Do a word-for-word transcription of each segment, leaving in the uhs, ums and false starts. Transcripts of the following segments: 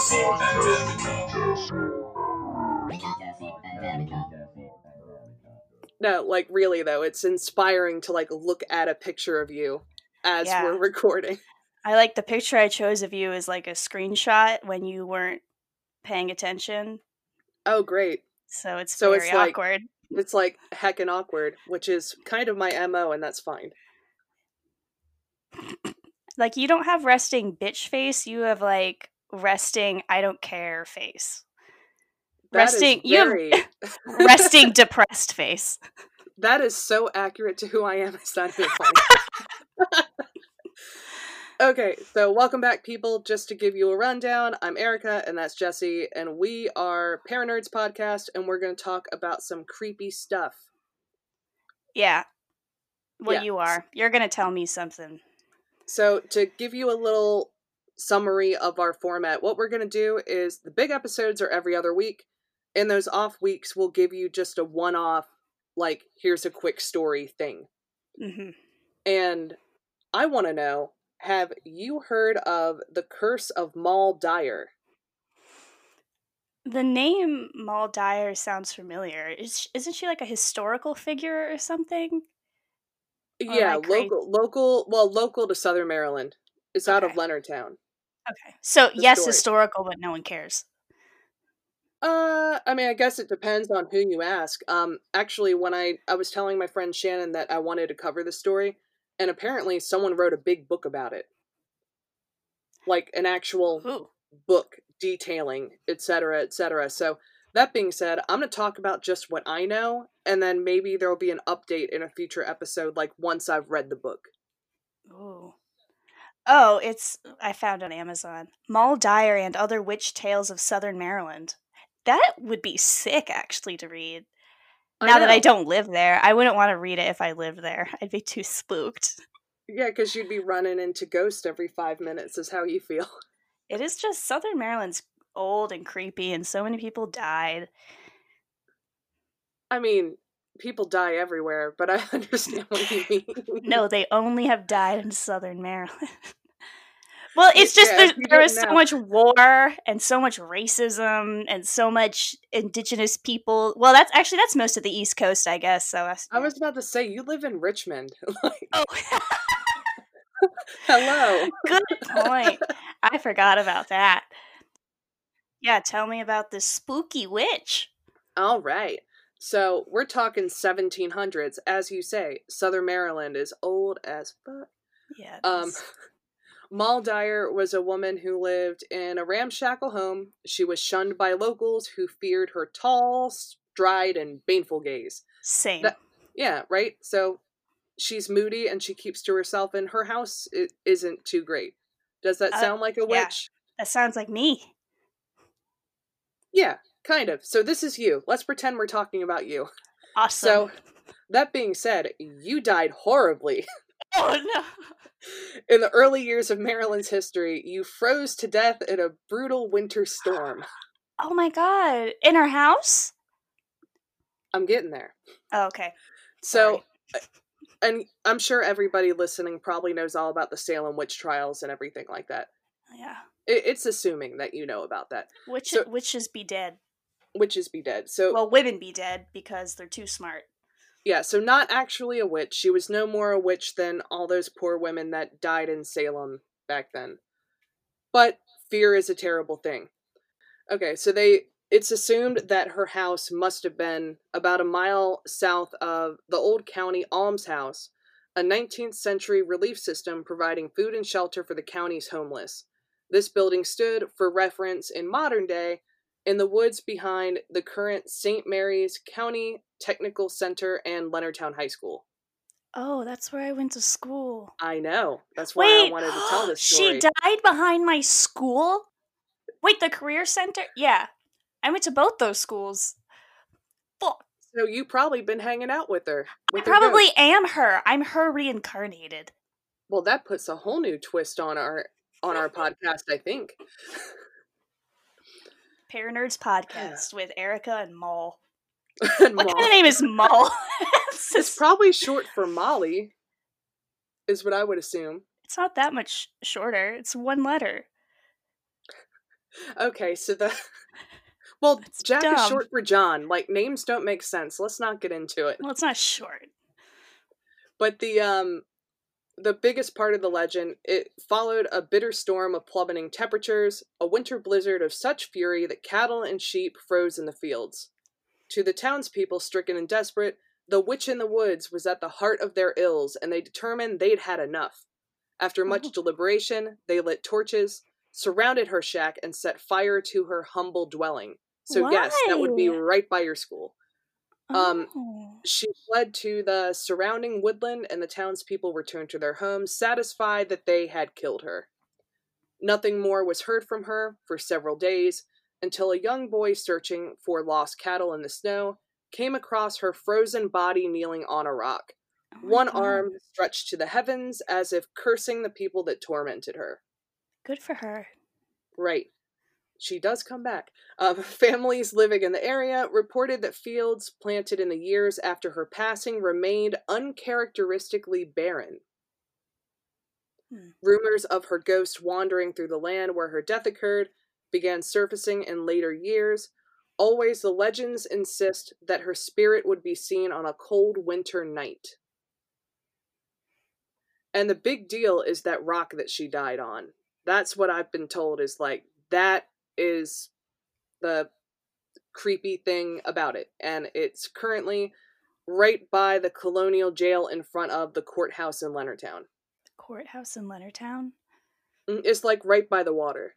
No, like really though, it's inspiring to like look at a picture of you as Yeah. we're recording. I like the picture I chose of you is like a screenshot when you weren't paying attention. Oh, great. So it's So very it's like awkward. it's like heckin' awkward, which is kind of my M O, and that's fine. Like, you don't have resting bitch face, you have like resting I don't care face. That resting is very... you have resting depressed face. That is so accurate to who I am. It's not even funny. Okay, so welcome back, people. Just to give you a rundown, I'm Erica, and that's Jesse, and we are Paranerds Podcast, and we're going to talk about some creepy stuff. Yeah. Well, Yeah. you are. You're going to tell me something. So, to give you a little summary of our format, what we're going to do is the big episodes are every other week. In those off weeks, we'll give you just a one-off, like, here's a quick story thing. Mm-hmm. And I want to know, have you heard of the Curse of Moll Dyer? The name Moll Dyer sounds familiar. Is, isn't she like a historical figure or something? Or Yeah, am I crazy? local, local, well, local to Southern Maryland. It's out of Okay. Leonardtown. Okay. So, The yes, story. historical, but no one cares. Uh, I mean, I guess it depends on who you ask. Um, actually, when I, I was telling my friend Shannon that I wanted to cover the story, and apparently someone wrote a big book about it. Like, an actual Ooh. book detailing, et cetera, et cetera. So, that being said, I'm going to talk about just what I know, and then maybe there'll be an update in a future episode, like, once I've read the book. Ooh. Oh, it's, I found on Amazon. Moll Dyer and Other Witch Tales of Southern Maryland. That would be sick, actually, to read. I Now that I know. don't live there, I wouldn't want to read it if I lived there. I'd be too spooked. Yeah, because you'd be running into ghosts every five minutes is how you feel. It is just, Southern Maryland's old and creepy, and so many people died. I mean, people die everywhere, but I understand what you mean. No, they only have died in Southern Maryland. Well, it's just Yeah, there, if you there didn't was so know. much war and so much racism and so much indigenous people. Well, that's actually that's most of the East Coast, I guess. So that's, I was about to say, you live in Richmond. Like, oh, hello. good point. I forgot about that. Yeah, tell me about this spooky witch. All right. So, we're talking seventeen hundreds. As you say, Southern Maryland is old as fuck. Yeah. it Um, is. Moll Dyer was a woman who lived in a ramshackle home. She was shunned by locals who feared her tall, stride, and baneful gaze. Same. That, yeah, right? So, she's moody and she keeps to herself, and her house it isn't too great. Does that Uh, sound like a yeah. witch? That sounds like me. Yeah, kind of. So this is you. Let's pretend we're talking about you. Awesome. So, that being said, you died horribly. Oh no. In the early years of Maryland's history, you froze to death in a brutal winter storm. Oh my god. In her house? I'm getting there. Oh, okay. So, and I'm sure everybody listening probably knows all about the Salem witch trials and everything like that. Yeah. It, it's assuming that you know about that. Witch, So- witches be dead. Witches be dead. So, Well, women be dead because they're too smart. yeah, so not actually a witch. She was no more a witch than all those poor women that died in Salem back then. But fear is a terrible thing. Okay, so they it's assumed that her house must have been about a mile south of the old county almshouse, a nineteenth century relief system providing food and shelter for the county's homeless. This building stood, for reference in modern day, in the woods behind the current Saint Mary's County Technical Center and Leonardtown High School. Oh, that's where I went to school. I know. That's why Wait, I wanted to tell this story. she died behind my school? Wait, the career center? Yeah. I went to both those schools. Fuck. So you probably been hanging out with her. With I her probably ghost. am her. I'm her reincarnated. Well, that puts a whole new twist on our on our podcast, I think. Paranerds Podcast with Erica and Moll. And What Moll. kind of name is Moll? it's, It's probably short for Molly, is what I would assume. it's not that much shorter. It's one letter. Okay, so the well, That's Jack is dumb. short for John. Like, names don't make sense. Let's not get into it. Well, it's not short. But the um the biggest part of the legend, it followed a bitter storm of plummeting temperatures, a winter blizzard of such fury that cattle and sheep froze in the fields. To the townspeople stricken and desperate, the witch in the woods was at the heart of their ills, and they determined they'd had enough. After much Oh. deliberation, they lit torches, surrounded her shack, and set fire to her humble dwelling. So Why? yes, that would be right by your school. Um, Oh. she fled to the surrounding woodland, and the townspeople returned to their homes, satisfied that they had killed her. Nothing more was heard from her for several days, until a young boy searching for lost cattle in the snow came across her frozen body kneeling on a rock, Oh my one God. arm stretched to the heavens as if cursing the people that tormented her. Good for her. Right. She does come back. Uh, families living in the area reported that fields planted in the years after her passing remained uncharacteristically barren. Hmm. Rumors of her ghost wandering through the land where her death occurred began surfacing in later years. Always the legends insist that her spirit would be seen on a cold winter night. And the big deal is that rock that she died on. That's what I've been told is like, that is the creepy thing about it. And it's currently right by the colonial jail in front of the courthouse in Leonardtown. Courthouse in Leonardtown? It's like right by the water.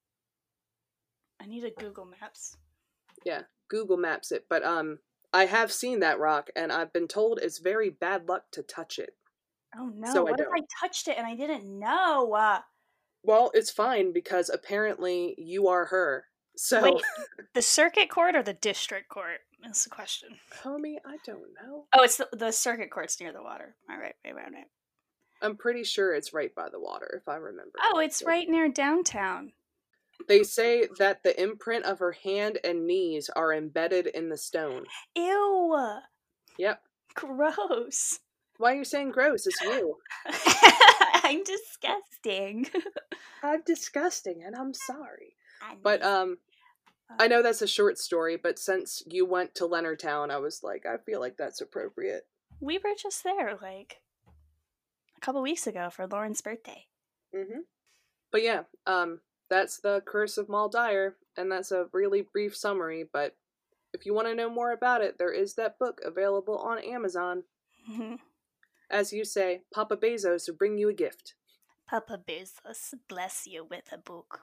I need a Google Maps. Yeah, Google Maps it. But um, I have seen that rock, and I've been told it's very bad luck to touch it. Oh no, So I what if don't. I touched it and I didn't know? Uh, Well, it's fine because apparently you are her. So, wait, the circuit court or the district court is the question. homie, I don't know. Oh, it's the, the circuit court's near the water. All right, right, right, right. I'm pretty sure it's right by the water, if I remember. Oh, it's correctly. right near downtown. They say that the imprint of her hand and knees are embedded in the stone. Ew. Yep. Gross. Why are you saying gross? It's you. I'm disgusting. I'm disgusting, and I'm sorry. I'm But, um, uh, I know that's a short story, but since you went to Leonardtown, I was like, I feel like that's appropriate. we were just there like a couple weeks ago for Lauren's birthday. Mm-hmm. But yeah, um, that's the Curse of Mal Dyer, and that's a really brief summary, but if you want to know more about it, there is that book available on Amazon. Mm-hmm. As you say, Papa Bezos will bring you a gift. Papa Bezos bless you with a book.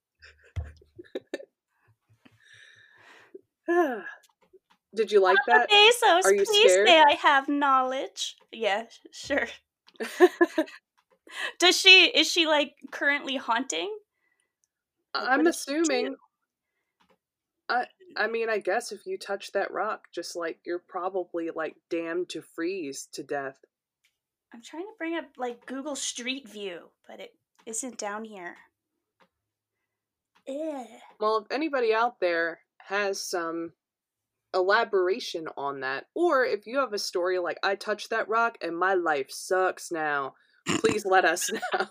Did you like Papa that? Bezos, Are you please scared? say I have knowledge. Yeah, sure. Does she, is she like currently haunting? Like, I'm what does she assuming. do? I I mean, I guess if you touch that rock, just like you're probably like damned to freeze to death. I'm trying to bring up like Google Street View, but it isn't down here. Ugh. Well, if anybody out there has some elaboration on that, or if you have a story like I touched that rock and my life sucks now, please let us know.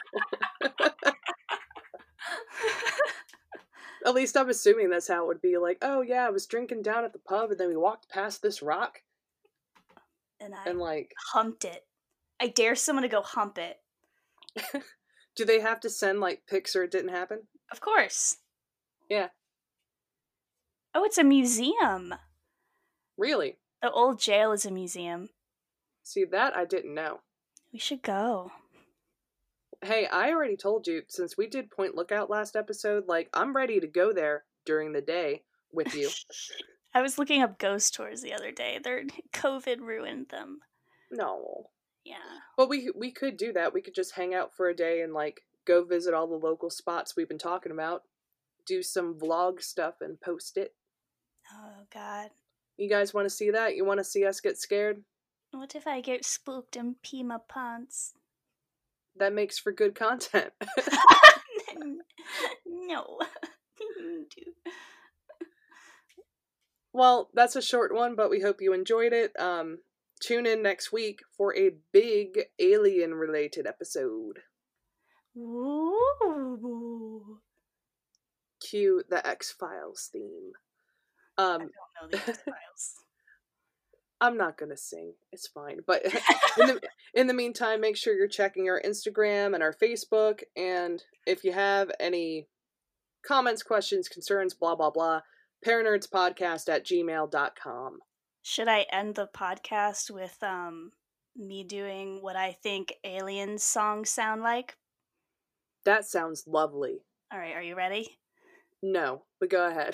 At least I'm assuming that's how it would be. Like, oh yeah, I was drinking down at the pub and then we walked past this rock And I and like, humped it. I dare someone to go hump it. do they have to send like pics or it didn't happen? Of course. Yeah. Oh, it's a museum. Really? The old jail is a museum. See, that I didn't know. We should go. Hey, I already told you, since we did Point Lookout last episode, like, I'm ready to go there during the day with you. I was looking up ghost tours the other day. Their COVID ruined them. No. Yeah. But we we could do that. We could just hang out for a day and, like, go visit all the local spots we've been talking about. Do some vlog stuff and post it. Oh, God. You guys want to see that? You want to see us get scared? What if I get spooked and pee my pants? That makes for good content. No. Well, that's a short one, but we hope you enjoyed it. Um, tune in next week for a big alien-related episode. Ooh. cue the X-Files theme. I Um, don't know the X-Files. I'm not gonna sing. It's fine. But in the in the meantime, make sure you're checking our Instagram and our Facebook. And if you have any comments, questions, concerns, blah blah blah, paranerdspodcast at gmail dot com. Should I end the podcast with um me doing what I think aliens songs sound like? That sounds lovely. All right, are you ready? No, but go ahead.